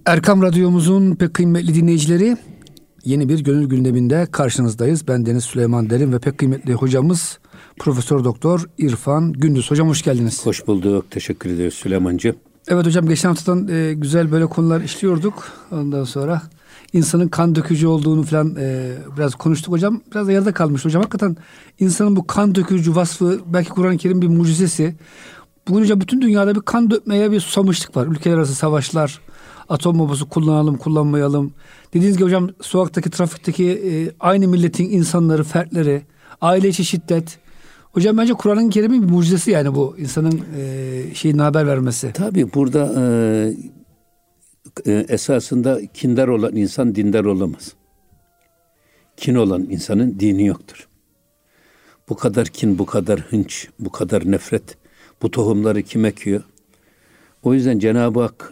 Erkam Radyomuzun pek kıymetli dinleyicileri, yeni bir gönül gündeminde karşınızdayız. Ben Deniz Süleyman Derin ve pek kıymetli hocamız Profesör Doktor İrfan Gündüz. Hocam hoş geldiniz. Hoş bulduk. Teşekkür ediyoruz Süleymancığım. Evet hocam, geçen haftadan güzel böyle konular işliyorduk. Ondan sonra insanın kan dökücü olduğunu falan biraz konuştuk hocam. Biraz da yarıda kalmış hocam. Hakikaten insanın bu kan dökücü vasfı belki Kur'an-ı Kerim bir mucizesi. Bugün hocam bütün dünyada bir kan dökmeye bir susamışlık var. Ülkeler arası savaşlar, atom bombası kullanalım, kullanmayalım. Dediğiniz gibi hocam, sokaktaki, trafikteki aynı milletin insanları, fertleri, aile içi şiddet. Hocam bence Kur'an-ı Kerim'in bir mucizesi yani bu insanın şeyine haber vermesi. Tabii burada esasında kindar olan insan dindar olamaz. Kin olan insanın dini yoktur. Bu kadar kin, bu kadar hınç, bu kadar nefret, bu tohumları kim ekiyor? O yüzden Cenab-ı Hak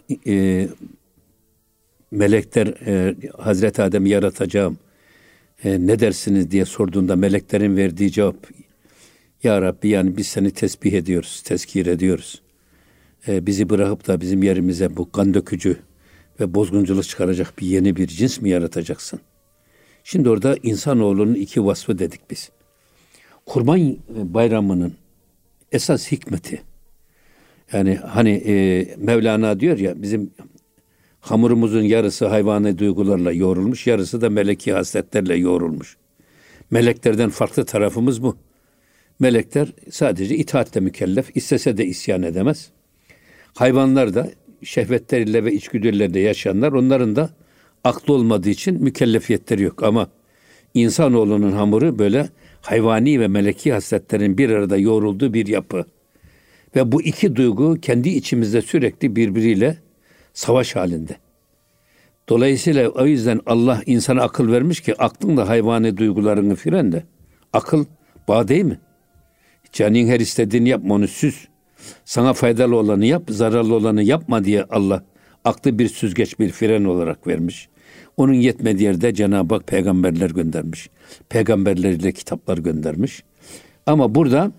melekler Hazreti Adem'i yaratacağım ne dersiniz diye sorduğunda meleklerin verdiği cevap, Ya Rabbi, yani biz seni tesbih ediyoruz, tezkir ediyoruz. Bizi bırakıp da bizim yerimize bu kan dökücü ve bozgunculuk çıkaracak bir yeni bir cins mi yaratacaksın? Şimdi orada insanoğlunun iki vasfı dedik biz. Kurban bayramının esas hikmeti, yani hani Mevlana diyor ya, bizim hamurumuzun yarısı hayvani duygularla yoğrulmuş, yarısı da meleki hasletlerle yoğrulmuş. Meleklerden farklı tarafımız bu. Melekler sadece itaatle mükellef, istese de isyan edemez. Hayvanlar da şehvetleriyle ve içgüdüleriyle yaşayanlar, onların da aklı olmadığı için mükellefiyetleri yok. Ama insanoğlunun hamuru böyle hayvani ve meleki hasletlerin bir arada yoğrulduğu bir yapı. Ve bu iki duygu kendi içimizde sürekli birbiriyle savaş halinde. Dolayısıyla o yüzden Allah insana akıl vermiş ki aklın da hayvani duygularını frenle. Akıl bağ değil mi? Canın her istediğini yapma, onu süz. Sana faydalı olanı yap, zararlı olanı yapma diye Allah aklı bir süzgeç, bir fren olarak vermiş. Onun yetmediği yerde Cenab-ı Hak peygamberler göndermiş. Peygamberleriyle kitaplar göndermiş. Ama burada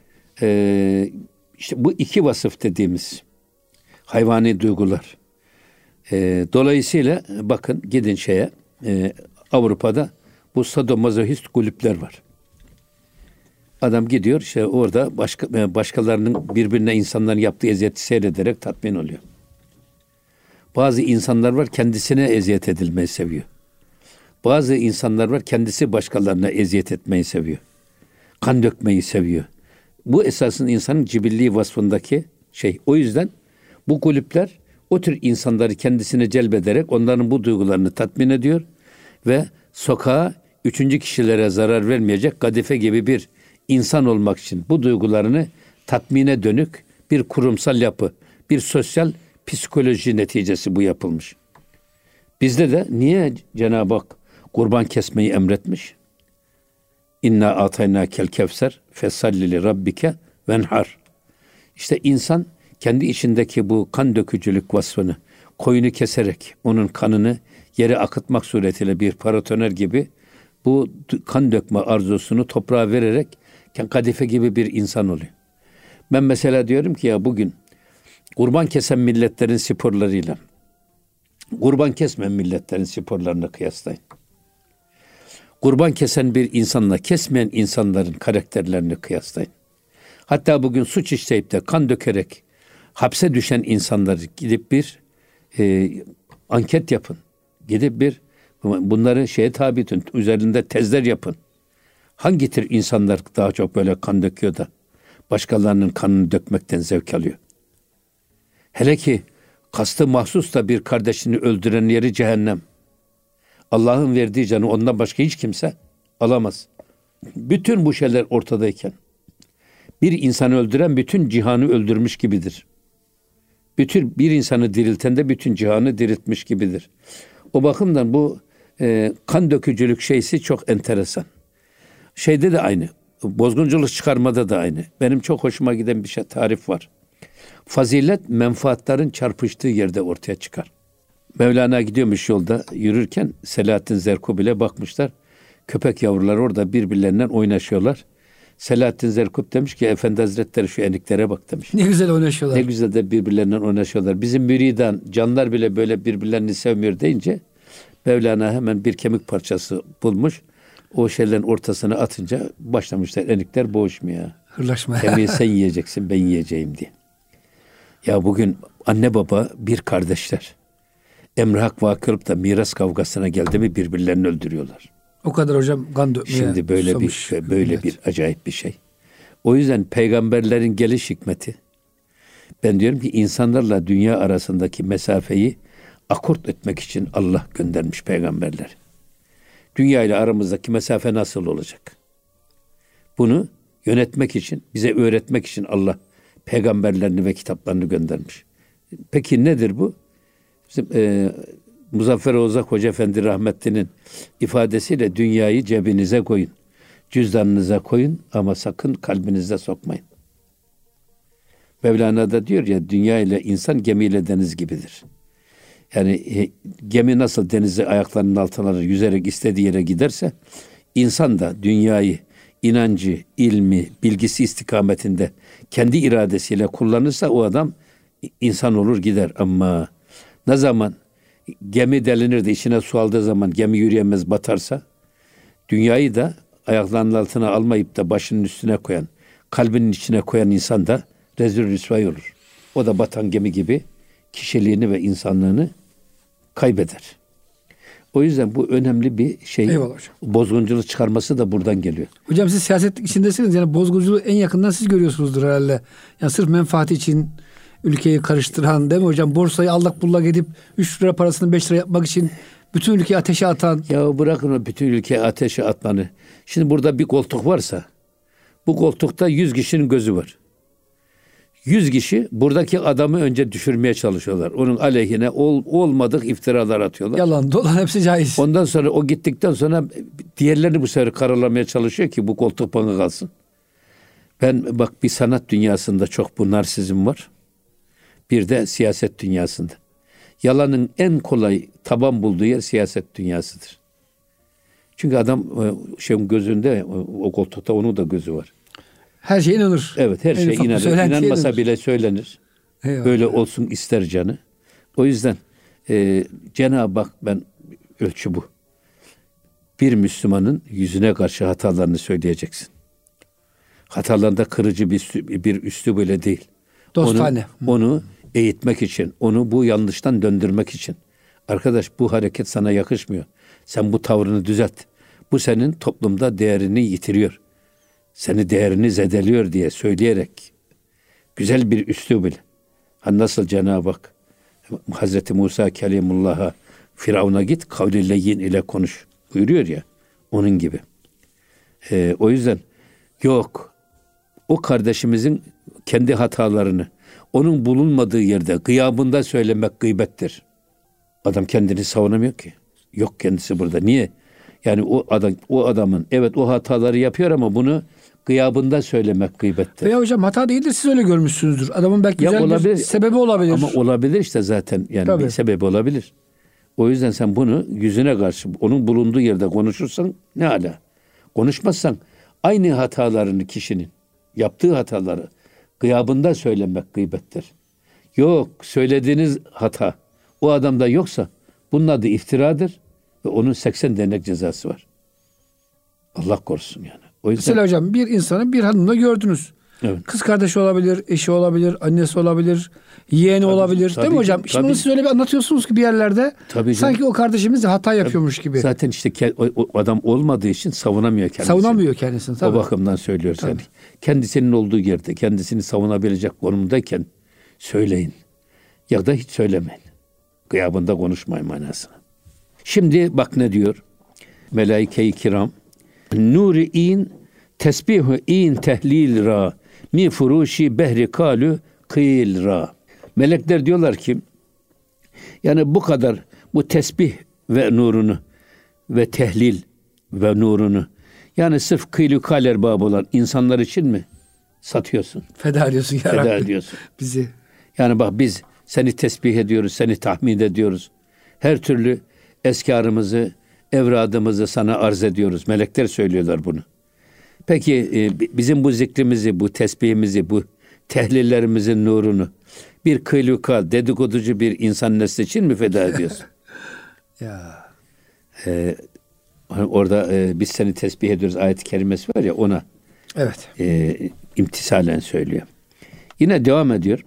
işte bu iki vasıf dediğimiz hayvani duygular. Dolayısıyla bakın, gidin Avrupa'da bu sadomazohist kulüpler var. Adam gidiyor işte orada başkalarının birbirine, insanların yaptığı eziyeti seyrederek tatmin oluyor. Bazı insanlar var kendisine eziyet edilmeyi seviyor. Bazı insanlar var kendisi başkalarına eziyet etmeyi seviyor. Kan dökmeyi seviyor. Bu esasın insanın cibilliği vasfındaki şey. O yüzden bu kulüpler o tür insanları kendisine celbederek onların bu duygularını tatmin ediyor ve sokağa üçüncü kişilere zarar vermeyecek kadife gibi bir insan olmak için bu duygularını tatmine dönük bir kurumsal yapı, bir sosyal psikoloji neticesi bu yapılmış. Bizde de niye Cenab-ı Hak kurban kesmeyi emretmiş? İnna ataynakel kevser fesalli li rabbike venhar. İşte insan kendi içindeki bu kan dökücülük vasfını, koyunu keserek onun kanını yere akıtmak suretiyle bir paratoner gibi bu kan dökme arzusunu toprağa vererek kadife gibi bir insan oluyor. Ben mesela diyorum ki ya, bugün kurban kesen milletlerin sporlarıyla kurban kesmeyen milletlerin sporlarını kıyaslayın. Kurban kesen bir insanla kesmeyen insanların karakterlerini kıyaslayın. Hatta bugün suç işleyip de kan dökerek hapse düşen insanları gidip bir anket yapın. Gidip bunları tabi tutun. Üzerinde tezler yapın. Hangi tür insanlar daha çok böyle kan döküyor da başkalarının kanını dökmekten zevk alıyor? Hele ki kastı mahsus da bir kardeşini öldüren yeri cehennem. Allah'ın verdiği canı ondan başka hiç kimse alamaz. Bütün bu şeyler ortadayken bir insanı öldüren bütün cihanı öldürmüş gibidir. Bir insanı dirilten de bütün cihanı diriltmiş gibidir. O bakımdan bu kan dökücülük şeysi çok enteresan. Şeyde de aynı. Bozgunculuk çıkarmada da aynı. Benim çok hoşuma giden bir tarif var. Fazilet menfaatlerin çarpıştığı yerde ortaya çıkar. Mevlana gidiyormuş yolda yürürken Selahattin Zerkubil'e bakmışlar. Köpek yavruları orada birbirlerinden oynaşıyorlar. Selahattin Zerkub demiş ki Efendi Hazretleri şu eniklere bak demiş. Ne güzel oynaşıyorlar. Ne güzel de birbirlerinden oynaşıyorlar. Bizim müridan canlar bile böyle birbirlerini sevmiyor deyince Mevlana hemen bir kemik parçası bulmuş. O şeylerin ortasına atınca başlamışlar enikler boğuşmaya. Hırlaşmaya. Kemiği sen yiyeceksin ben yiyeceğim diye. Ya bugün anne baba bir kardeşler. Emre hak vakılıp da miras kavgasına geldi mi birbirlerini öldürüyorlar. O kadar hocam kan dökmeye Şimdi böyle susamış böyle millet. bir acayip bir şey. O yüzden peygamberlerin geliş hikmeti. Ben diyorum ki insanlarla dünya arasındaki mesafeyi akort etmek için Allah göndermiş peygamberler. Dünya ile aramızdaki mesafe nasıl olacak? Bunu yönetmek için, bize öğretmek için Allah peygamberlerini ve kitaplarını göndermiş. Peki nedir bu? Bizim Muzaffer Ozak Hoca Efendi rahmetlinin ifadesiyle dünyayı cebinize koyun. Cüzdanınıza koyun ama sakın kalbinize sokmayın. Mevlana da diyor ya dünya ile insan gemiyle deniz gibidir. Yani gemi nasıl denize ayaklarının altına yüzerek istediği yere giderse insan da dünyayı inancı, ilmi, bilgisi istikametinde kendi iradesiyle kullanırsa o adam insan olur gider. Ama ne zaman gemi delinir de içine su aldığı zaman gemi yürüyemez batarsa dünyayı da ayaklarının altına almayıp da başının üstüne koyan, kalbinin içine koyan insan da rezil rüsvay olur. O da batan gemi gibi kişiliğini ve insanlığını kaybeder. O yüzden bu önemli bir şey. Eyvallah hocam. Bozgunculuk çıkarması da buradan geliyor. Hocam siz siyaset içindesiniz. Yani bozgunculuğu en yakından siz görüyorsunuzdur herhalde. Yani sırf menfaati için ülkeyi karıştıran değil mi hocam? Borsayı allak bullak edip 3 lira parasını 5 lira yapmak için bütün ülkeyi ateşe atan. Ya bırakın o bütün ülkeyi ateşe atmanı. Şimdi burada bir koltuk varsa bu koltukta 100 kişinin gözü var. 100 kişi buradaki adamı önce düşürmeye çalışıyorlar. Onun aleyhine olmadık iftiralar atıyorlar. Yalan, dolan hepsi caiz. Ondan sonra o gittikten sonra diğerlerini bu sefer karalamaya çalışıyor ki bu koltuk bana kalsın. Ben bak bir sanat dünyasında çok bu narsizm var. Bir de siyaset dünyasında. Yalanın en kolay taban bulduğu yer siyaset dünyasıdır. Çünkü adam şeyin gözünde o koltukta onun da gözü var. Her şeye inanır. Evet her şey inanır. İnanmasa inanır. bile söylenir. Eyvallah. Böyle olsun ister canı. O yüzden Cenab-ı Hak ben ölçü bu. Bir Müslümanın yüzüne karşı hatalarını söyleyeceksin. Hatalarında kırıcı bir üslup böyle değil. Dostane. Onu eğitmek için, onu bu yanlıştan döndürmek için. Arkadaş bu hareket sana yakışmıyor. Sen bu tavrını düzelt. Bu senin toplumda değerini yitiriyor. Seni değerini zedeliyor diye söyleyerek güzel bir üslup ile. Nasıl Cenab-ı Hak Hazreti Musa Kelimullah'a Firavun'a git kavliyle yin ile konuş buyuruyor ya onun gibi. O yüzden yok o kardeşimizin kendi hatalarını onun bulunmadığı yerde gıyabında söylemek gıybettir. Adam kendini savunamıyor ki. Yok kendisi burada. Niye? Yani o adamın evet o hataları yapıyor ama bunu gıyabında söylemek gıybettir. Veya hocam hata değildir siz öyle görmüşsünüzdür. Adamın belki güzel olabilir. bir sebebi olabilir. Ama olabilir işte zaten yani Tabii. bir sebebi olabilir. O yüzden sen bunu yüzüne karşı onun bulunduğu yerde konuşursan ne ala. Konuşmazsan aynı hatalarını kişinin yaptığı hataları gıyabında söylemek gıybettir. Yok söylediğiniz hata o adamda yoksa bunun adı iftiradır ve onun 80 denek cezası var. Allah korusun yani. O yüzden Mesela hocam bir insanı bir hanımla gördünüz. evet. Kız kardeşi olabilir, eşi olabilir, annesi olabilir, yeğeni olabilir. Değil mi hocam? Şimdi bunu siz öyle bir anlatıyorsunuz ki bir yerlerde sanki o kardeşimiz de hata yapıyormuş gibi. Zaten işte o adam olmadığı için savunamıyor kendisini. Savunamıyor kendisini tabii. O bakımdan söylüyor seni. Kendisinin olduğu yerde kendisini savunabilecek konumdayken söyleyin. Ya da hiç söylemeyin. Gıyabında konuşmayın manasına. Şimdi bak ne diyor? Melaike-i kiram. Nuri in tesbihu in tehlil ra mi furuşi behri kalu kıyil ra. Melekler diyorlar ki yani bu kadar bu tesbih ve nurunu ve tehlil ve nurunu yani sırf kıylu kal erbabı olan insanlar için mi satıyorsun? Feda ediyorsun ya Feda Rabbi. ediyorsun. Bizi. Yani bak biz seni tesbih ediyoruz, seni tahmid ediyoruz. Her türlü eskarımızı, evradımızı sana arz ediyoruz. Melekler söylüyorlar bunu. Peki bizim bu zikrimizi, bu tesbihimizi, bu tehlillerimizin nurunu bir kıylukal, dedikoducu bir insan nesli için mi feda ediyorsun? Ya. Orada biz seni tesbih ediyoruz ayet-i kerimesi var ya, ona Evet. imtisalen söylüyor. Yine devam ediyor.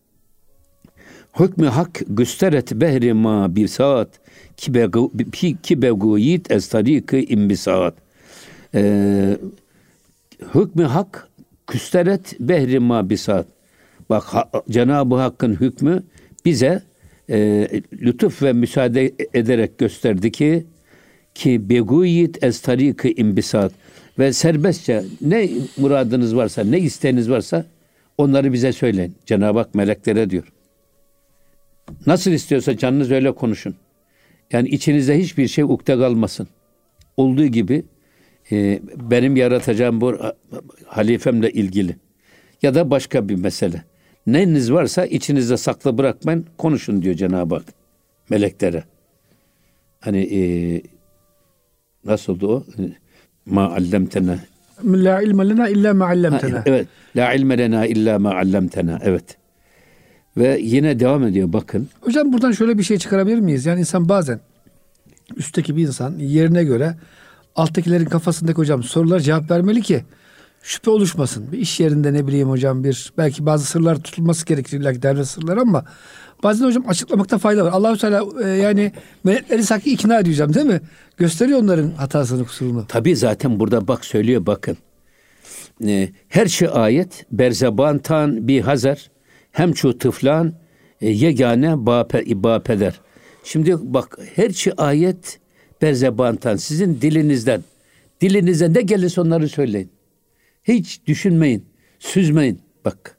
Hükmü hak gösteret behri ma bir saat ki beguyit ez tariki imbisat. Hükmü hak küsteret behri ma bir saat. Bak Cenab-ı Hakk'ın hükmü bize lütuf ve müsaade ederek gösterdi ki beguyit ez tariki imbisat, ve serbestçe ne muradınız varsa, ne isteğiniz varsa onları bize söyleyin. Cenab-ı Hak meleklere diyor. Nasıl istiyorsa canınız öyle konuşun. Yani içinizde hiçbir şey ukde kalmasın. Olduğu gibi benim yaratacağım bu halifemle ilgili ya da başka bir mesele. Neyiniz varsa içinizde saklı bırakmayın, konuşun diyor Cenab-ı Hak meleklere. Hani nasıldı o? Ma allemtena. La ilme lena illa ma allamtena. Evet. La ilme lena illa ma allamtena. Evet. Ve yine devam ediyor bakın. Hocam buradan şöyle bir şey çıkarabilir miyiz? Yani insan bazen üstteki bir insan yerine göre alttakilerin kafasındaki hocam sorulara cevap vermeli ki şüphe oluşmasın. Bir iş yerinde ne bileyim hocam belki bazı sırlar tutulması gerekir, belki devlet sırları, ama bazen hocam açıklamakta fayda var. Allah-u Teala yani melekleri sanki ikna edeceğim değil mi? Gösteriyor onların hatasını, kusurunu. Tabii zaten burada bak söylüyor bakın. Her şey ayet berzebantan bi hazar hem çu tıflan yegane bapeder. Şimdi bak her şey ayet berzebantan, sizin dilinizden ne gelirse onları söyleyin. Hiç düşünmeyin, süzmeyin. Bak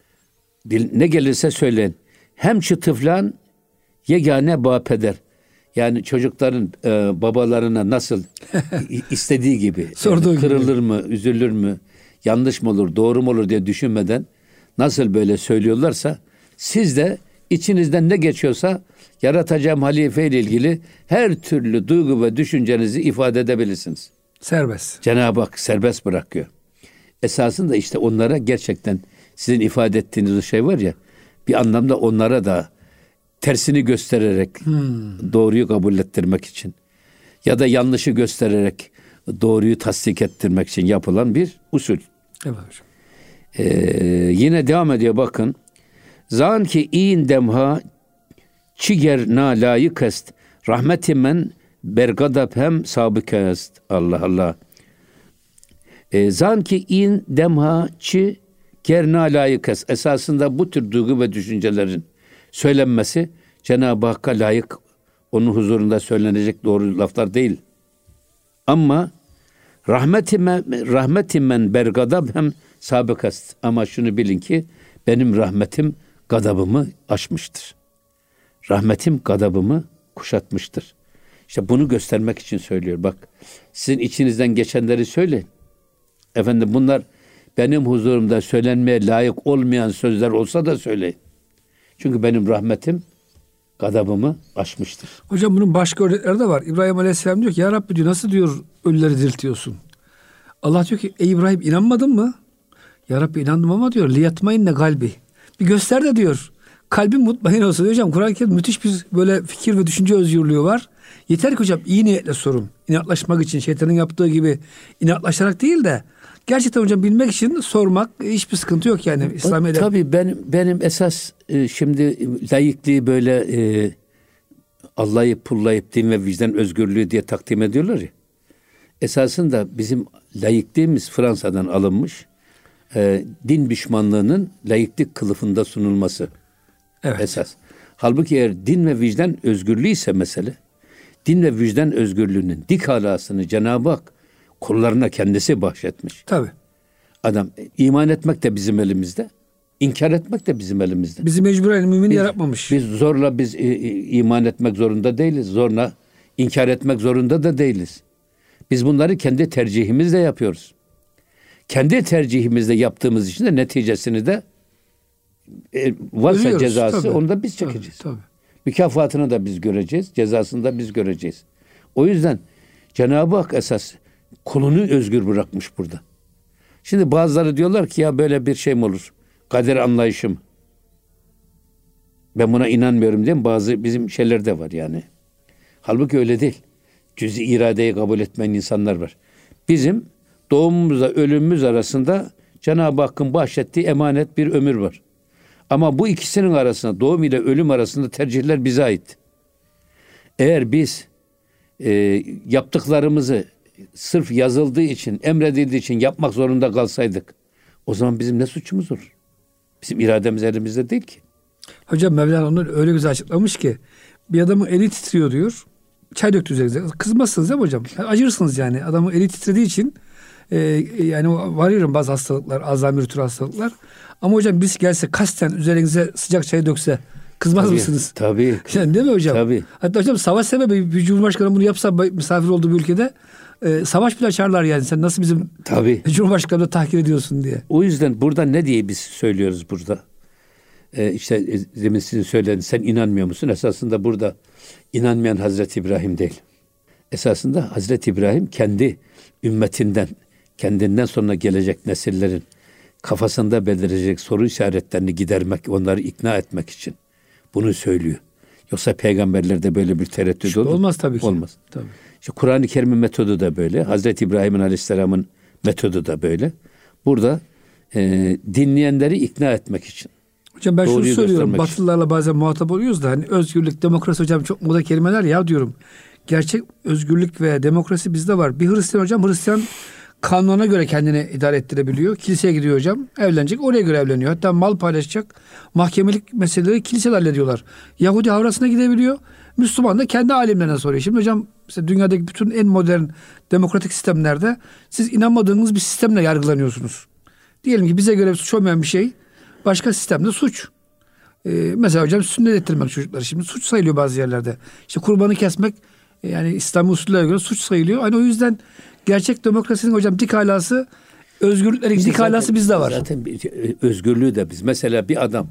ne gelirse söyleyin. Hem çu tıflan yegane bapeder. Yani çocukların babalarına nasıl istediği gibi yani kırılır mı, üzülür mü, yanlış mı olur, doğru mu olur diye düşünmeden nasıl böyle söylüyorlarsa, siz de içinizden ne geçiyorsa yaratacağım halife ile ilgili her türlü duygu ve düşüncenizi ifade edebilirsiniz. Serbest. Cenab-ı Hak serbest bırakıyor. Esasında işte onlara gerçekten sizin ifade ettiğiniz o şey var ya, bir anlamda onlara da tersini göstererek doğruyu kabul ettirmek için ya da yanlışı göstererek doğruyu tasdik ettirmek için yapılan bir usul. Evet hocam. Yine devam ediyor bakın. Zan ki in demha çiger na layık est rahmetimen bergadap hem sabık est. Allah Allah. Zan ki in demha çiger na layık est. Esasında bu tür duygu ve düşüncelerin söylenmesi Cenab-ı Hakk'a layık, onun huzurunda söylenecek doğru laflar değil. Ama rahmetimen bergadab hem sabıkast. Ama şunu bilin ki benim rahmetim gadabımı aşmıştır. Rahmetim gadabımı kuşatmıştır. İşte bunu göstermek için söylüyor. Bak sizin içinizden geçenleri söyleyin. Efendim bunlar benim huzurumda söylenmeye layık olmayan sözler olsa da söyleyin. Çünkü benim rahmetim gadabımı aşmıştır. Hocam bunun başka örnekleri de var. İbrahim Aleyhisselam diyor ki ya Rabbi diyor, nasıl diyor ölüleri diriltiyorsun? Allah diyor ki ey İbrahim inanmadın mı? Ya Rabbi inandım ama diyor liyatmayinne kalbi. Bir göster de diyor kalbim mutmain olsun diyor hocam. Kur'an-ı Kerim müthiş bir böyle fikir ve düşünce özgürlüğü var. Yeter ki hocam iyi niyetle sorun. İnatlaşmak için şeytanın yaptığı gibi inatlaşarak değil de gerçekten hocam bilmek için sormak, hiçbir sıkıntı yok yani İslamiyet'te. Tabii benim esas şimdi layıklığı böyle allayıp pullayıp din ve vicdan özgürlüğü diye takdim ediyorlar ya. Esasında bizim layıklığımız Fransa'dan alınmış. Din düşmanlığının layıklık kılıfında sunulması. Evet. Esas. Halbuki eğer din ve vicdan özgürlüğü ise mesele, din ve vicdan özgürlüğünün dik alasını Cenab-ı Hak kullarına kendisi bahşetmiş. Tabii. Adam iman etmek de bizim elimizde, inkar etmek de bizim elimizde. Bizi mecburen mümin yaratmamış. Biz zorla iman etmek zorunda değiliz. Zorla inkar etmek zorunda da değiliz. Biz bunları kendi tercihimizle yapıyoruz. Kendi tercihimizle yaptığımız için de neticesini de varsa Ölüyoruz, cezası tabii. onu da biz çekeceğiz. Tabii. Mükafatını da biz göreceğiz, cezasını da biz göreceğiz. O yüzden Cenab-ı Hak esas kulunu özgür bırakmış burada. Şimdi bazıları diyorlar ki ya böyle bir şey mi olur? Kader anlayışım. Ben buna inanmıyorum diye bazı bizim şeyler de var yani. Halbuki öyle değil. Cüz-i iradeyi kabul etmeyen insanlar var. Bizim doğumumuzla ölümümüz arasında Cenab-ı Hakk'ın bahşettiği emanet bir ömür var. Ama bu ikisinin arasında, doğum ile ölüm arasında tercihler bize ait. Eğer biz yaptıklarımızı sırf yazıldığı için, emredildiği için yapmak zorunda kalsaydık, o zaman bizim ne suçumuz olur? Bizim irademiz elimizde değil ki. Hocam Mevlana onu öyle güzel açıklamış ki, bir adamın eli titriyor diyor. Çay döktü üzerinize. Kızmazsınız değil mi hocam? Acırsınız yani. Adamın eli titrediği için yani varıyorum bazı hastalıklar, Alzheimer tür hastalıklar. Ama hocam biz gelse kasten üzerinize sıcak çay dökse kızmaz Tabii, mısınız? Tabii. Yani değil mi hocam? Tabii. Hatta hocam savaş sebebi bir cumhurbaşkanı bunu yapsa misafir olduğu bir ülkede savaş bile açarlar yani. Sen nasıl bizim Tabii. cumhurbaşkanını tahkir ediyorsun diye. O yüzden burada ne diye biz söylüyoruz burada? İşte demin sizin söylediğiniz, sen inanmıyor musun? Esasında burada inanmayan Hazreti İbrahim değil. Esasında Hazreti İbrahim kendi ümmetinden, kendinden sonra gelecek nesillerin kafasında belirecek soru işaretlerini gidermek, onları ikna etmek için bunu söylüyor. Yoksa peygamberlerde böyle bir tereddüt olur mu? Olmaz tabii ki. Olmaz. Tabii. İşte Kur'an-ı Kerim'in metodu da böyle. Hazreti İbrahim'in Aleyhisselam'ın metodu da böyle. Burada dinleyenleri ikna etmek için. Hocam ben Doğruyu şunu söylüyorum. göstermek için. Batılılarla bazen muhatap oluyoruz da hani özgürlük, demokrasi hocam çok moda kelimeler ya diyorum. Gerçek özgürlük ve demokrasi bizde var. Bir Hristiyan hocam, Hristiyan kanuna göre kendini idare ettirebiliyor. Kiliseye gidiyor hocam. Evlenecek, oraya göre evleniyor. Hatta mal paylaşacak, mahkemelik meseleleri kiliseler hallediyorlar. Yahudi havrasına gidebiliyor. Müslüman da kendi alimlerine soruyor. Şimdi hocam işte dünyadaki bütün en modern demokratik sistemlerde siz inanmadığınız bir sistemle yargılanıyorsunuz. Diyelim ki bize göre suç olmayan bir şey başka sistemde suç. Mesela hocam sünnet ettirmek çocukları şimdi suç sayılıyor bazı yerlerde. İşte kurbanı kesmek yani İslam usulüne göre suç sayılıyor. Hani o yüzden gerçek demokrasinin hocam dik alası, özgürlüklerin dik alası bizde var. Zaten özgürlüğü de biz. Mesela bir adam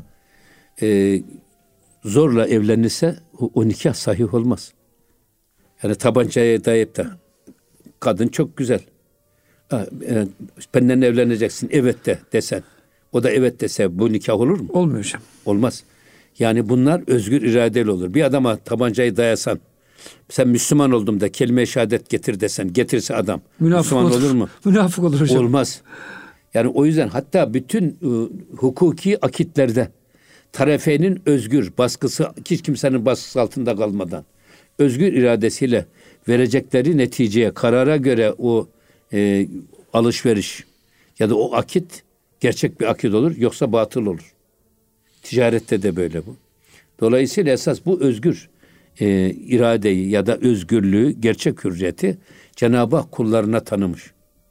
zorla evlenirse o nikah sahih olmaz. Yani tabancaya dayayıp da kadın çok güzel. Benden evleneceksin evet de desen. O da evet dese bu nikah olur mu? Olmuyor hocam. Olmaz. Yani bunlar özgür iradeli olur. Bir adama tabancayı dayasan, sen Müslüman oldum da kelime-i şehadet getir desen, getirse adam Münafık Müslüman olur mu? Münafık olur hocam. Olmaz. Yani o yüzden hatta bütün hukuki akitlerde tarafenin özgür baskısı, hiç kimsenin baskısı altında kalmadan özgür iradesiyle verecekleri neticeye, karara göre o alışveriş ya da o akit gerçek bir akit olur, yoksa batıl olur. Ticarette de böyle bu. Dolayısıyla esas bu özgür iradeyi ya da özgürlüğü, gerçek hürriyeti Cenab-ı Hak kullarına tanımış.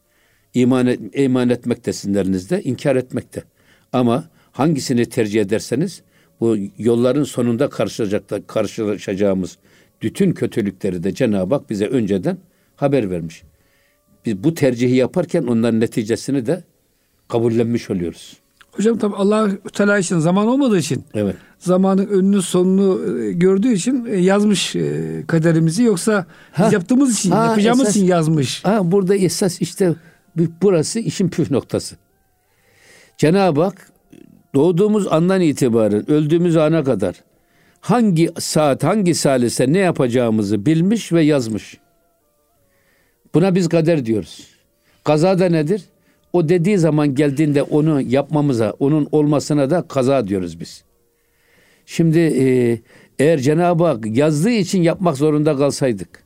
İman etmek de sizlerinizde, inkar etmek de. Ama hangisini tercih ederseniz bu yolların sonunda karşılaşacağımız bütün kötülükleri de Cenab-ı Hak bize önceden haber vermiş. Biz bu tercihi yaparken onların neticesini de kabullenmiş oluyoruz. Hocam tabi Allah Teala için zaman olmadığı için, Evet. zamanın önünü sonunu gördüğü için yazmış kaderimizi, yoksa biz yaptığımız için, yapacağımız için yazmış. Burada esas işte burası işin püf noktası. Cenab-ı Hak doğduğumuz andan itibaren öldüğümüz ana kadar hangi saat, hangi salise ne yapacağımızı bilmiş ve yazmış. Buna biz kader diyoruz. Kaza da nedir? O dediği zaman geldiğinde onu yapmamıza, onun olmasına da kaza diyoruz biz. Şimdi eğer Cenab-ı Hak yazdığı için yapmak zorunda kalsaydık,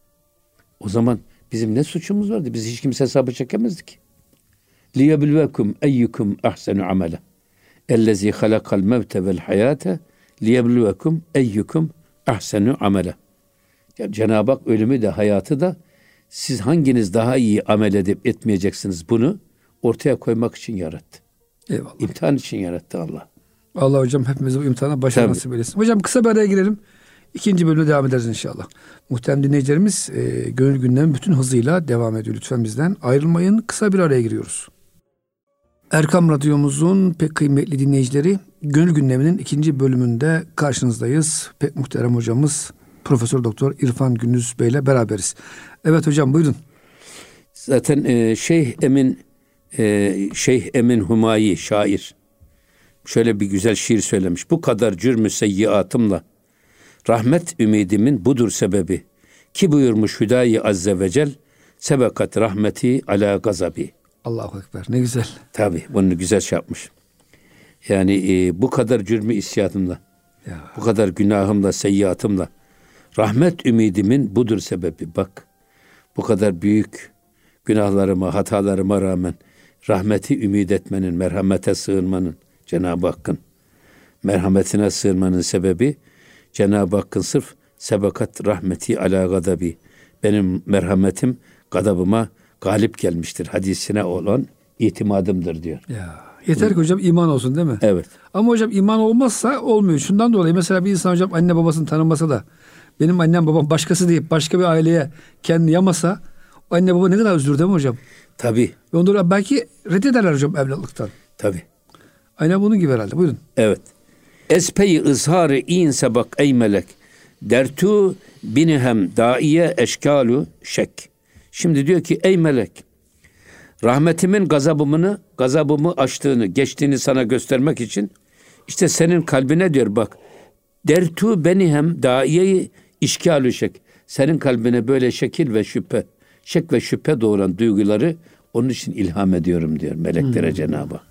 o zaman bizim ne suçumuz vardı? Biz hiç kimse hesabı çekemezdik. لِيَبْلُوَكُمْ اَيُّكُمْ اَحْسَنُ عَمَلًا اَلَّذ۪ي خَلَقَ الْمَوْتَ وَالْحَيَاةَ لِيَبْلُوَكُمْ اَيُّكُمْ اَحْسَنُ عَمَلًا. Cenab-ı Hak ölümü de hayatı da siz hanginiz daha iyi amel edip etmeyeceksiniz, bunu ortaya koymak için yarattı. Eyvallah. İmtihan için yarattı Allah. Allah hocam hepimize bu imtihana başarı nasip eylesin. Hocam kısa bir araya girelim. İkinci bölümde devam ederiz inşallah. Muhterem dinleyicilerimiz, Gönül Gündemi bütün hızıyla devam ediyor. Lütfen bizden ayrılmayın. Kısa bir araya giriyoruz. Erkam Radyomuzun pek kıymetli dinleyicileri, Gönül Gündemi'nin ikinci bölümünde karşınızdayız. Pek muhterem hocamız Profesör Doktor İrfan Gündüz Bey ile beraberiz. Evet hocam buyurun. Zaten Şeyh Emin Şeyh Emin Humayi şair şöyle bir güzel şiir söylemiş. Bu kadar cürmü seyyiatımla rahmet ümidimin budur sebebi. Ki buyurmuş Hüdayi Azze ve Cel sebekat rahmeti ala gazabi. Allahu Ekber. Ne güzel. Tabii bunu güzel şey yapmış. Yani bu kadar cürmü isyanımla, bu kadar günahımla, seyyiatımla rahmet ümidimin budur sebebi. Bak bu kadar büyük günahlarıma, hatalarıma rağmen rahmeti ümid etmenin, merhamete sığınmanın, Cenab-ı Hakk'ın merhametine sığınmanın sebebi Cenab-ı Hakk'ın sırf sebekat rahmeti ala gadabi. Benim merhametim gadabıma galip gelmiştir. Hadisine olan itimadımdır diyor. Ya, yeter ki hocam iman olsun değil mi? Evet. Ama hocam iman olmazsa olmuyor. Şundan dolayı mesela bir insan hocam anne babasını tanımasa da benim annem babam başkası deyip başka bir aileye kendini yamasa o anne baba ne kadar üzülür değil mi hocam? Tabii. Ve onları belki reddederler hocam evlatlıktan. Tabii. Aynen bunun gibi herhalde. Buyurun. Evet. Espeyi ızharı in sebak ey melek dertu binihem daiye eşkalu şek. Şimdi diyor ki ey melek rahmetimin gazabımı aştığını, geçtiğini sana göstermek için işte senin kalbine diyor bak dertu benihem daiye işkalu şek. Senin kalbine böyle şek ve şüphe doğuran duyguları onun için ilham ediyorum diyor meleklere Cenab-ı Hak.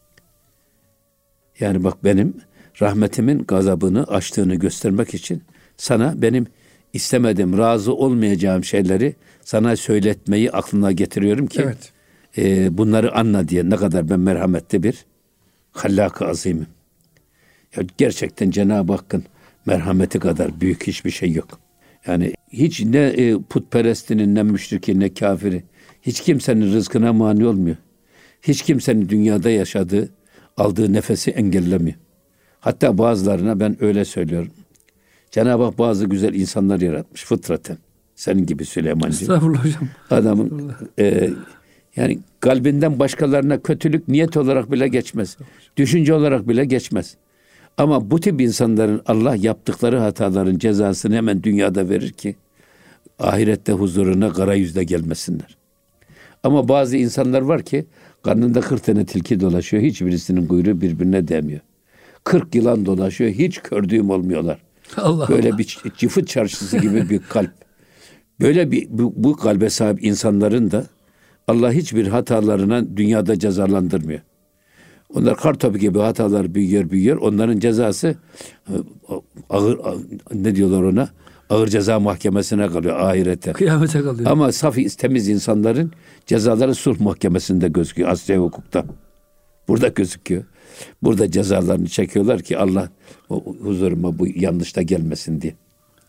Yani bak benim rahmetimin gazabını aştığını göstermek için sana benim istemediğim, razı olmayacağım şeyleri sana söyletmeyi aklına getiriyorum ki bunları anla diye ne kadar ben merhametli bir Hallak-ı Azim'im. Ya gerçekten Cenab-ı Hakk'ın merhameti kadar büyük hiçbir şey yok. Yani hiç ne putperestinin, ne müşriki, ne kafiri, hiç kimsenin rızkına mani olmuyor. Hiç kimsenin dünyada yaşadığı, aldığı nefesi engellemiyor. Hatta bazılarına ben öyle söylüyorum. Cenab-ı Hak bazı güzel insanlar yaratmış fıtraten. Senin gibi Süleymancığım. Estağfurullah hocam. Adamın yani kalbinden başkalarına kötülük niyet olarak bile geçmez. Düşünce olarak bile geçmez. Ama bu tip insanların Allah yaptıkları hataların cezasını hemen dünyada verir ki ahirette huzuruna kara yüzle gelmesinler. Ama bazı insanlar var ki karnında 40 tane tilki dolaşıyor. Hiçbirisinin kuyruğu birbirine değmiyor. 40 yılan dolaşıyor. Hiç kördüğüm olmuyorlar. Allah böyle Allah. bir cıfıt çarşısı gibi bir kalp. Böyle bu kalbe sahip insanların da Allah hiçbir hatalarına dünyada cezalandırmıyor. Onlar kartopu gibi hatalar büyüyor. Onların cezası ağır ne diyorlar ona? Ağır ceza mahkemesine kalıyor ahirete. Kıyamete kalıyor. Ama saf temiz insanların cezaları sulh mahkemesinde gözüküyor. Asli hukukta. Burada gözüküyor. Burada cezalarını çekiyorlar ki Allah huzuruma bu yanlışta gelmesin diye.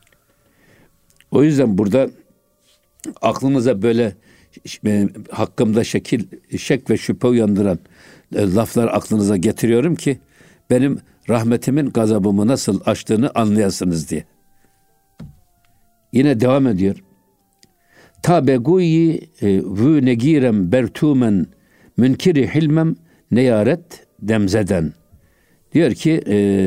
O yüzden burada aklınıza böyle hakkımda şek ve şüphe uyandıran laflar aklınıza getiriyorum ki benim rahmetimin gazabımı nasıl aştığını anlayasınız diye. Yine devam ediyor. Tabeguyi vü negirem bertumen münkiri hilmem neyaret demzeden. Diyor ki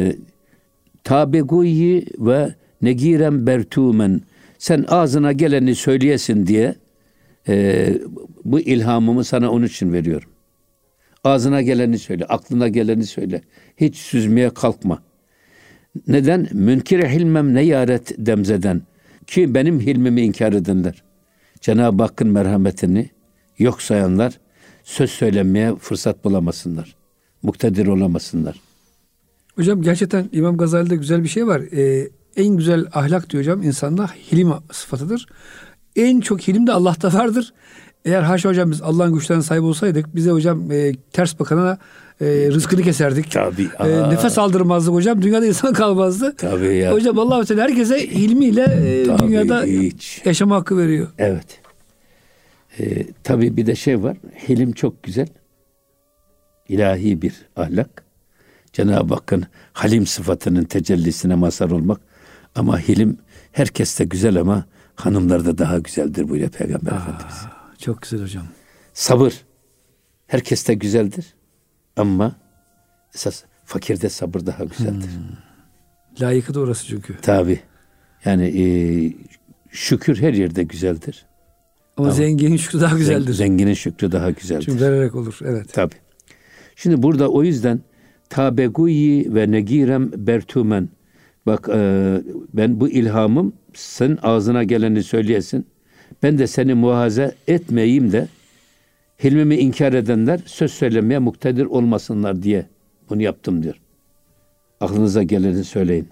tabeguyi ve negirem bertumen sen ağzına geleni söyleyesin diye bu ilhamımı sana onun için veriyorum. Ağzına geleni söyle, aklına geleni söyle. Hiç süzmeye kalkma. Neden? Münkir hilmem neyaret demzeden. Ki benim hilmimi inkar edenler. Cenab-ı Hakk'ın merhametini yok sayanlar söz söylemeye fırsat bulamasınlar. Muktedir olamasınlar. Hocam gerçekten İmam Gazali'de güzel bir şey var. En güzel ahlak diyor hocam insanda hilim sıfatıdır. En çok hilim de Allah'ta vardır. Eğer haşa hocam biz Allah'ın güçlerine sahip olsaydık bize hocam ters bakana rızkını keserdik. Tabii. Nefes aldırmazdık hocam. Dünyada insan kalmazdı. Tabii ya. Hocam Allah Teala herkese hilmiyle dünyada yaşama hakkı veriyor. Evet. Tabii bir de şey var. Hilim çok güzel. İlahi bir ahlak. Cenab-ı Hakk'ın halim sıfatının tecellisine mazhar olmak. Ama hilim herkeste güzel ama hanımlarda daha güzeldir buyuruyor Peygamber Efendimiz. Çok güzel hocam. Sabır herkeste güzeldir ama esas fakirde sabır daha güzeldir. Layıkı da orası çünkü. Tabii. Yani şükür her yerde güzeldir. Ama zenginin şükrü daha güzeldir. Zenginin şükrü daha güzeldir. Çünkü vererek olur. Evet. Tabii. Şimdi burada o yüzden tabeguyi ve negirem bertumen. Bak ben bu ilhamım sen ağzına geleni söyleyesin. Ben de seni muhaze etmeyeyim de hilmimi inkar edenler söz söylemeye muktedir olmasınlar diye bunu yaptım diyor. Aklınıza geleni söyleyin.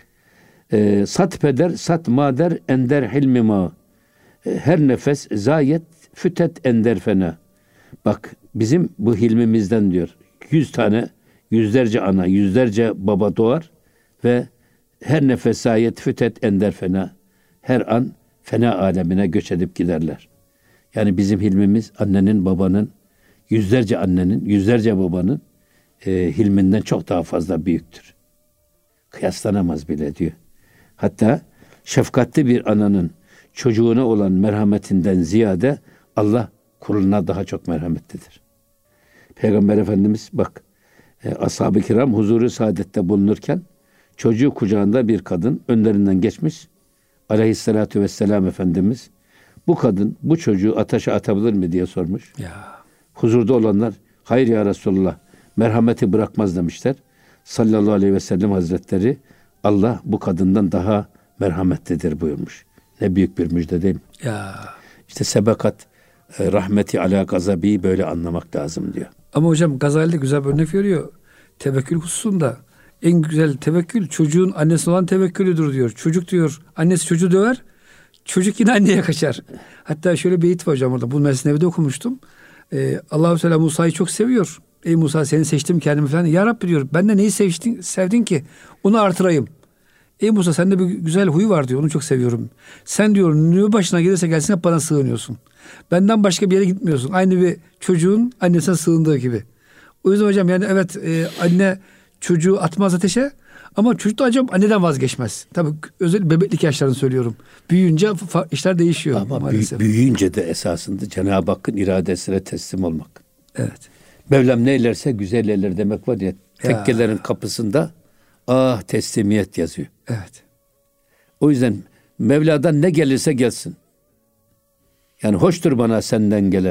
Sat peder, sat mader, ender hilmima. Her nefes zayet, fütet ender fena. Bak bizim bu hilmimizden diyor. 100 tane, yüzlerce ana, yüzlerce baba doğar ve her nefes zayet, fütet ender fena. Her an fena alemine göç edip giderler. Yani bizim hilmimiz annenin, babanın, yüzlerce annenin, yüzlerce babanın hilminden çok daha fazla büyüktür. Kıyaslanamaz bile diyor. Hatta şefkatli bir ananın çocuğuna olan merhametinden ziyade Allah kuluna daha çok merhametlidir. Peygamber Efendimiz bak ashab-ı kiram huzuru saadette bulunurken çocuğu kucağında bir kadın önlerinden geçmiş. Aleyhissalatu vesselam Efendimiz bu kadın bu çocuğu ateşe atabilir mi diye sormuş. Ya. Huzurda olanlar hayır ya Resulullah merhameti bırakmaz demişler. Sallallahu aleyhi ve sellem Hazretleri Allah bu kadından daha merhametlidir buyurmuş. Ne büyük bir müjde değil mi? Ya. İşte sebekat rahmeti ala gazabi böyle anlamak lazım diyor. Ama hocam Gazali güzel bir örnek veriyor. Tevekkül hususunda en güzel tevekkül çocuğun annesi olan tevekkülüdür diyor. Çocuk diyor annesi çocuğu döver. Çocuk yine anneye kaçar. Hatta şöyle bir beyit var hocam orada. Bu Mesnevi'de okumuştum. Allah-u Teala Musa'yı çok seviyor. Ey Musa seni seçtim kendimi falan. Ya Rabbi diyor ben de neyi sevdin ki onu artırayım. Ey Musa sende bir güzel huy var diyor. Onu çok seviyorum. Sen diyor ne başına gelirse gelsin hep bana sığınıyorsun. Benden başka bir yere gitmiyorsun. Aynı bir çocuğun annesine sığındığı gibi. O yüzden hocam yani evet anne çocuğu atmaz ateşe ama çocuk da acaba anneden vazgeçmez. Tabii özel bebeklik yaşlarını söylüyorum. Büyüyünce işler değişiyor. Ama maalesef. büyüyünce de esasında Cenab-ı Hakk'ın iradesine teslim olmak. Evet. Mevlam neylerse güzel eyler demek var ya. Tekkelerin kapısında teslimiyet yazıyor. Evet. O yüzden Mevla'dan ne gelirse gelsin. Yani hoştur bana senden gelen.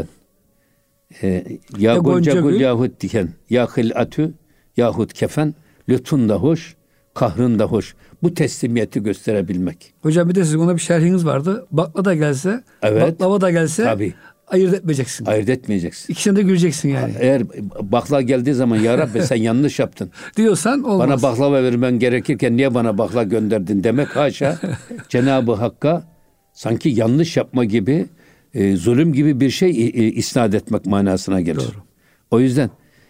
Ya gonca gül yahut diken, ya hilatü yahut kefen, lütfun da hoş, kahrın da hoş. Bu teslimiyeti gösterebilmek. Hocam bir de sizin ona bir şerhiniz vardı. Bakla da gelse, baklava da gelse tabii. Ayırt etmeyeceksin. Ayırt etmeyeceksin. İkisini de göreceksin yani. Eğer bakla geldiği zaman ya Rabbi sen yanlış yaptın. Diyorsan olmaz. Bana baklava vermen gerekirken niye bana bakla gönderdin demek haşa. Cenab-ı Hakk'a sanki yanlış yapma gibi, zulüm gibi bir şey isnat etmek manasına gelir. Doğru. O yüzden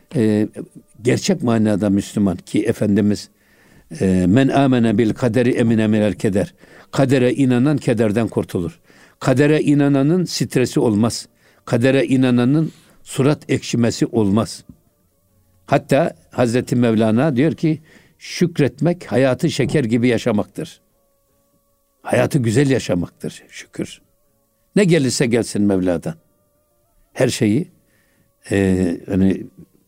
gerçek manada Müslüman ki Efendimiz men amene bil kaderi emine minel keder. Kadere inanan kederden kurtulur. Kadere inananın stresi olmaz. Kadere inananın surat ekşimesi olmaz. Hatta Hazreti Mevlana diyor ki şükretmek hayatı şeker gibi yaşamaktır. Hayatı güzel yaşamaktır şükür. Ne gelirse gelsin Mevla'dan. Her şeyi hani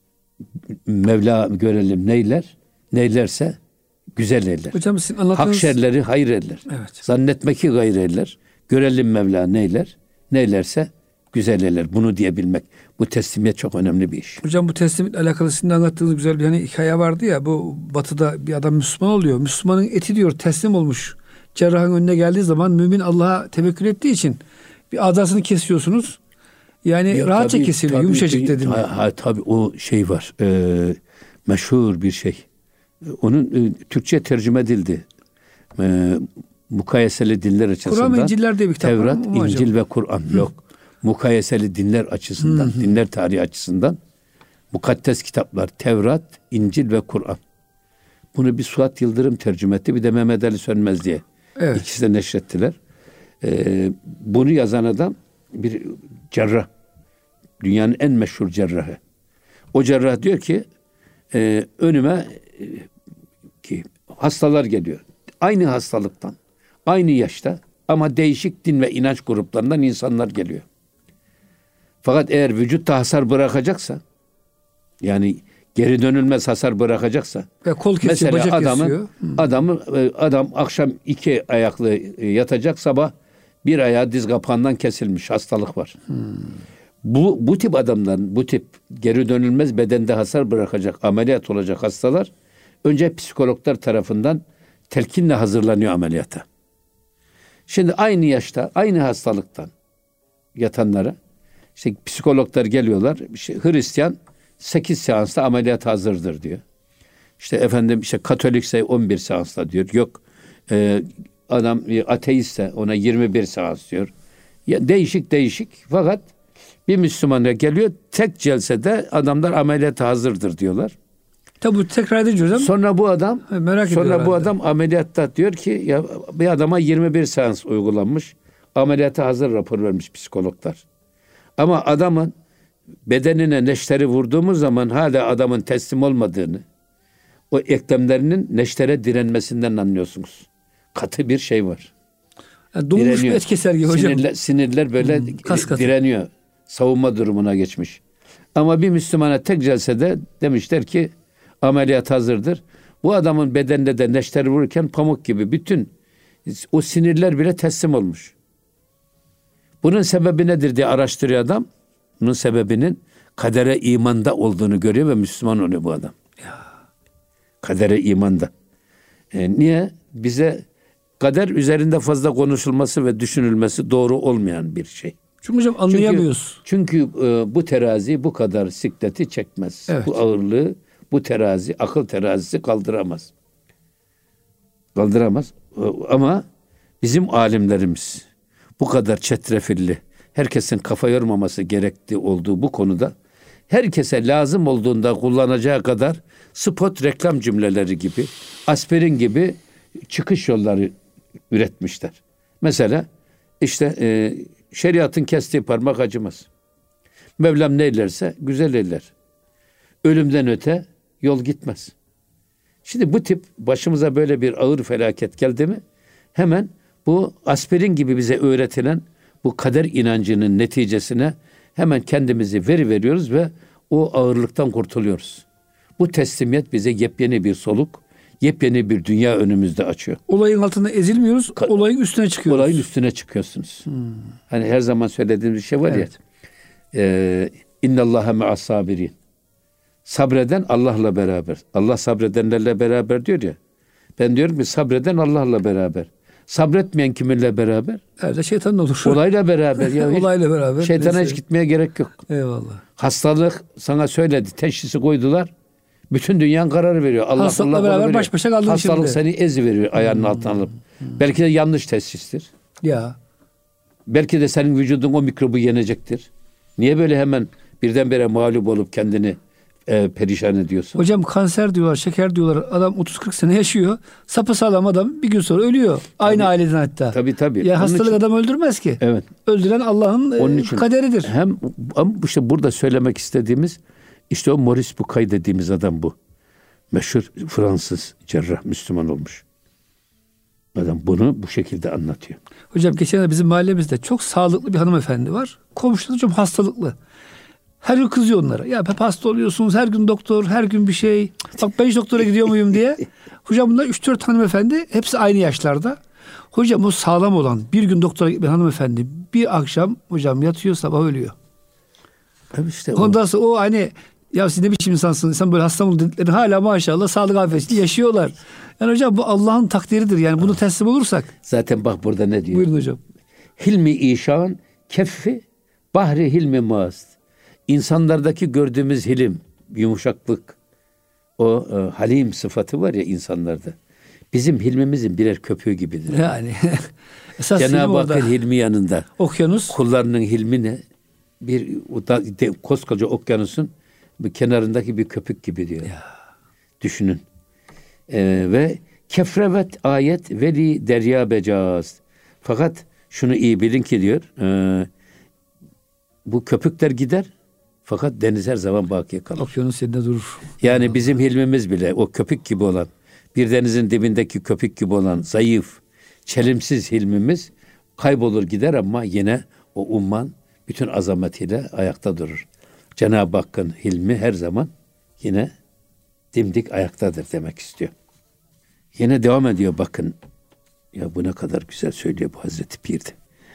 Mevla görelim neylerse güzel eyler. Hocam sizin anlattığınız... Hak şerleri hayır eyler. Evet. Zannetme ki gayr eyler. Görelim Mevla neylerse güzel eyler. Bunu diyebilmek. Bu teslimiyet çok önemli bir iş. Hocam bu teslimiyet alakalı sizin anlattığınız güzel bir hani hikaye vardı ya. Bu batıda bir adam Müslüman oluyor. Müslümanın eti diyor teslim olmuş. Cerrahın önüne geldiği zaman mümin Allah'a tevekkül ettiği için bir azasını kesiyorsunuz. Yani rahatça tabii, kesiliyor. Tabii, yumuşacık dedim. Tabii o şey var. Meşhur bir şey. Onun Türkçe tercüme edildi. Mukayeseli dinler açısından. Kur'an ve İncil'ler diye bir kitap Tevrat, var mı İncil hocam? ve Kur'an yok. Mukayeseli dinler açısından, dinler tarihi açısından mukaddes kitaplar Tevrat, İncil ve Kur'an. Bunu bir Suat Yıldırım tercüme etti, bir de Mehmet Ali Sönmez diye. Evet. İkisi de neşrettiler. Bunu yazan adam bir cerrah. Dünyanın en meşhur cerrahı. O cerrah diyor ki önüme ki hastalar geliyor. Aynı hastalıktan, aynı yaşta ama değişik din ve inanç gruplarından insanlar geliyor. Fakat eğer vücutta hasar bırakacaksa, yani geri dönülmez hasar bırakacaksa, ve kol kesiyor, mesela bacak kesiyor. adam akşam 2 ayaklı yatacak, sabah Bir ayağı diz kapağından kesilmiş, hastalık var. Bu tip adamların, bu tip geri dönülmez bedende hasar bırakacak, ameliyat olacak hastalar önce psikologlar tarafından telkinle hazırlanıyor ameliyata. Şimdi aynı yaşta, aynı hastalıktan yatanlara işte psikologlar geliyorlar. İşte Hristiyan 8 seansta ameliyat hazırdır diyor. İşte efendim işte Katolikse 11 seansla diyor. Yok adam ateistse ona 21 seans diyor. Ya, değişik fakat bir Müslümana geliyor tek celsede adamlar ameliyata hazırdır diyorlar. Tabi tekrar ediyor hocam. Sonra bu adam ameliyatta diyor ki ya bir adama 21 seans uygulanmış. Ameliyata hazır rapor vermiş psikologlar. Ama adamın bedenine neşteri vurduğumuz zaman hala adamın teslim olmadığını, o eklemlerinin neştere direnmesinden anlıyorsunuz. Katı bir şey var. Yani donmuş bir et keser gibi hocam. Sinirler böyle direniyor. Savunma durumuna geçmiş. Ama bir Müslümana tek celsede demişler ki ameliyat hazırdır. Bu adamın bedeninde de neşteri vururken pamuk gibi bütün o sinirler bile teslim olmuş. Bunun sebebi nedir diye araştırıyor adam. Bunun sebebinin kadere imanda olduğunu görüyor ve Müslüman oluyor bu adam. Kadere imanda. Niye? Bize kader üzerinde fazla konuşulması ve düşünülmesi doğru olmayan bir şey. Çünkü hocam anlayamıyoruz. Çünkü bu terazi bu kadar sikleti çekmez. Evet. Bu ağırlığı bu terazi, akıl terazisi kaldıramaz. Kaldıramaz. Ama bizim alimlerimiz bu kadar çetrefilli, herkesin kafa yormaması gerektiği olduğu bu konuda herkese lazım olduğunda kullanacağı kadar spot reklam cümleleri gibi, aspirin gibi çıkış yolları üretmişler. Mesela işte şeriatın kestiği parmak acımaz. Mevlam neylerse güzel eyler. Ölümden öte yol gitmez. Şimdi bu tip başımıza böyle bir ağır felaket geldi mi hemen bu aspirin gibi bize öğretilen bu kader inancının neticesine hemen kendimizi veriyoruz ve o ağırlıktan kurtuluyoruz. Bu teslimiyet bize yepyeni bir soluk, yepyeni bir dünya önümüzde açıyor. Olayın altında ezilmiyoruz, olayın üstüne çıkıyoruz. Olayın üstüne çıkıyorsunuz. Hani her zaman söylediğimiz bir şey var ya. İnnallâhe me'as sabirin. Sabreden Allah'la beraber. Allah sabredenlerle beraber diyor ya. Ben diyorum ki sabreden Allah'la beraber. Sabretmeyen kiminle beraber? Herhalde şeytanla olur. Olayla beraber. Ya olayla beraber. Şeytana hiç gitmeye gerek yok. Eyvallah. Hastalık sana söyledi. Teşhisi koydular. Bütün dünyanın kararı veriyor. Hastalıkla beraber veriyor. Baş başa kaldın Hastalık şimdi. seni eziveriyor ayağının altına alıp. Belki de yanlış teşhistir. Ya. Belki de senin vücudun o mikrobu yenecektir. Niye böyle hemen birdenbire mağlup olup kendini perişan ediyorsun? Hocam kanser diyorlar, şeker diyorlar. Adam 30-40 sene yaşıyor. Sapasağlam adam bir gün sonra ölüyor. Aynı aileden hatta. Tabii. Ya hastalık adam öldürmez ki. Evet. Öldüren Allah'ın kaderidir. Ama işte burada söylemek istediğimiz işte o Maurice Bucaille dediğimiz adam bu. Meşhur Fransız cerrah, Müslüman olmuş. Adam bunu bu şekilde anlatıyor. Hocam geçen de bizim mahallemizde çok sağlıklı bir hanımefendi var. Komşuları çok hastalıklı. Her gün kızıyor onlara. Ya hep hasta oluyorsunuz. Her gün doktor, her gün bir şey. Bak ben hiç doktora gidiyor muyum diye. Hocam bunlar 3-4 hanımefendi. Hepsi aynı yaşlarda. Hocam o sağlam olan bir gün doktora gitmeyen hanımefendi bir akşam hocam yatıyor, sabah ölüyor. Tabii işte ondan sonra o hani ya siz ne biçim insansınız? Sen böyle hasta mı dedikleri hala maşallah sağlık afiyeti yaşıyorlar. Yani hocam bu Allah'ın takdiridir. Yani bunu teslim olursak. Zaten bak burada ne diyor? Buyurun hocam. Hilmi işan keffi bahri hilmi mast. İnsanlardaki gördüğümüz hilim, yumuşaklık, o halim sıfatı var ya insanlarda. Bizim hilmimizin birer köpüğü gibidir. Yani. Cenab-ı Hakk'ın hilmi yanında. Okyanus. Kullarının hilmi ne? Koskoca okyanusun bir kenarındaki bir köpük gibi diyor. Ya. Düşünün. Ve kefrevet ayet veli derya becaz. Fakat şunu iyi bilin ki diyor. Bu köpükler gider. Fakat deniz her zaman bakiye kalır. Okyanus yerinde durur. Yani bizim hilmimiz bile o köpük gibi olan, bir denizin dibindeki köpük gibi olan zayıf, çelimsiz hilmimiz kaybolur gider ama yine o umman bütün azametiyle ayakta durur. Cenab-ı Hakk'ın hilmi her zaman yine dimdik ayaktadır demek istiyor. Yine devam ediyor bakın. Ya bu ne kadar güzel söylüyor bu Hazreti Pir'de.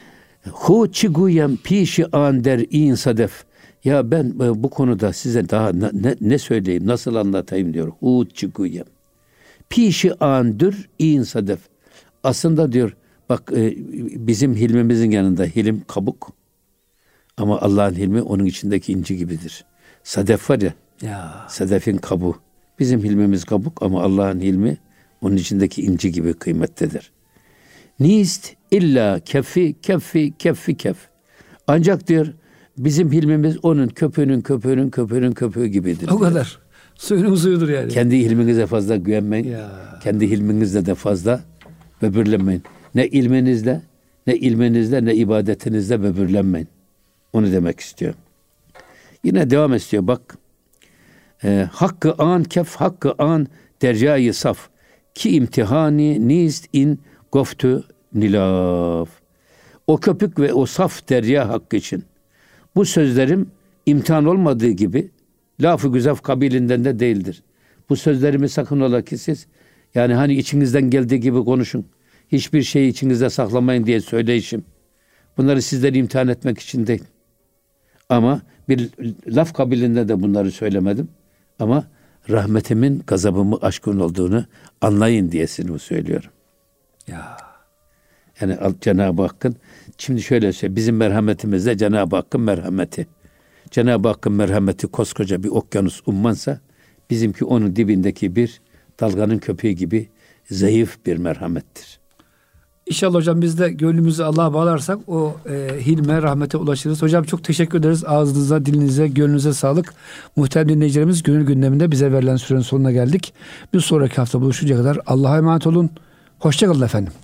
Hu çiguyem pişi an der in sadef. Ya ben bu konuda size daha ne söyleyeyim, nasıl anlatayım diyor. Hu çiguyem. Pişi andır in sadef. Aslında diyor bak bizim hilmimizin yanında hilim kabuk. Ama Allah'ın hilmi onun içindeki inci gibidir. Sadef var ya. Sedefin kabuğu. Bizim hilmimiz kabuk ama Allah'ın hilmi onun içindeki inci gibi kıymetlidir. Nist illa keffi kef. Ancak diyor bizim hilmimiz onun köpüğü gibidir. O kadar. Suyunun suyudur yani. Kendi ilminize fazla güvenmeyin. Ya. Kendi ilminizle de fazla böbürlenmeyin. Ne ilminizle, ne ibadetinizle böbürlenmeyin. Onu demek istiyor. Yine devam istiyor bak. Hakkı an dercayı saf. Ki imtihani nist in goftu nilaf. O köpük ve o saf derya hakkı için. Bu sözlerim imtihan olmadığı gibi laf-ı güzaf kabilinden de değildir. Bu sözlerimi sakın ola ki siz yani hani içinizden geldiği gibi konuşun. Hiçbir şeyi içinizde saklamayın diye söyleyişim. Bunları sizleri imtihan etmek için değil. Ama bir laf kabilinden de bunları söylemedim. Ama rahmetimin gazabımı aşkın olduğunu anlayın diyesini söylüyorum. Ya. Yani Cenab-ı Hakk'ın şimdi şöyle söyleyeyim. Bizim merhametimizde Cenab-ı Hakk'ın merhameti. Cenab-ı Hakk'ın merhameti koskoca bir okyanus ummansa bizimki onun dibindeki bir dalganın köpüğü gibi zayıf bir merhamettir. İnşallah hocam biz de gönlümüzü Allah'a bağlarsak o hilme, rahmete ulaşırız. Hocam çok teşekkür ederiz. Ağzınıza, dilinize, gönlünüze sağlık. Muhterem dinleyicilerimiz, gönül gündeminde bize verilen sürenin sonuna geldik. Bir sonraki hafta buluşuncaya kadar Allah'a emanet olun. Hoşça kalın efendim.